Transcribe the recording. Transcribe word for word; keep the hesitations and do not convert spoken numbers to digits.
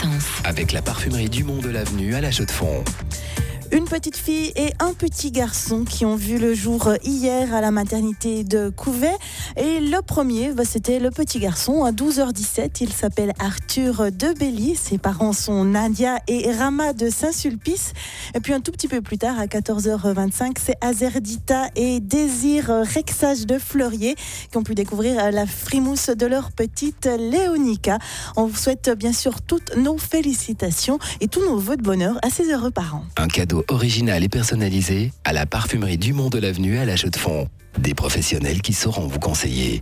naissance. Avec la parfumerie Dumont de l'Avenue à La Chaux-de-Fonds. Une petite fille et un petit garçon qui ont vu le jour hier à la maternité de Couvet. Et le premier, bah, c'était le petit garçon à douze heures dix-sept. Il s'appelle Arthur de Belly. Ses parents sont Nadia et Rama de Saint-Sulpice. Et puis un tout petit peu plus tard, à quatorze heures vingt-cinq, c'est Azerdita et Désir Rexage de Fleurier qui ont pu découvrir la frimousse de leur petite Léonica. On vous souhaite bien sûr toutes nos félicitations et tous nos vœux de bonheur à ces heureux parents. Un cadeau original et personnalisé à la parfumerie Dumont de l'Avenue à La Chaux-de-Fonds. Des professionnels qui sauront vous conseiller.